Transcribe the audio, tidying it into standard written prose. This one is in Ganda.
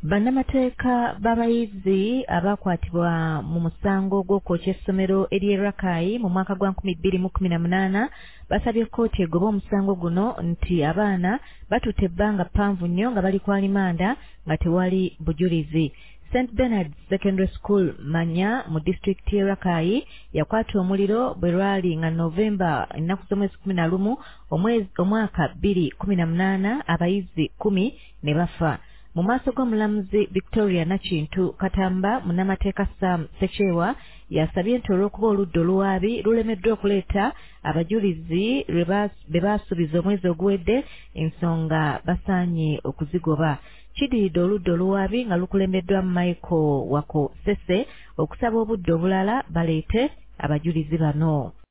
Bannamateeka b'abayizi abakwatibwa mu musango gw'okwokya essomero ery'e Rakai mu mwaka gwa 2018 basabye kkooti egobe omusango guno nti abaana batutte ebbanga ppanvu nnyo nga bali ku alimanda nga tewali bujulizi. St. Bernard's Secondary School Manya mu disitulikiti y'e Rakai yakwata omuliro bwe lwali nga Novemba ennaku z'omwezi 11 omwaka 2018 abayizi 10 ne bafa. Mu maaso g'omulamuzi Victoria Nakintu Katamba munnamateeka Sam Sechewa yasabye nti olw'okuba oludda oluwaabi lulemeddwa okuleeta abajulizi be baasuubiza omwezi oguwedde ensonga basaanye okuzigoba. Kidiridde oludda oluwaabi nga lukulembeddwa Michael Wako Sese okusaba obudde obulala baleete abajulizi bano.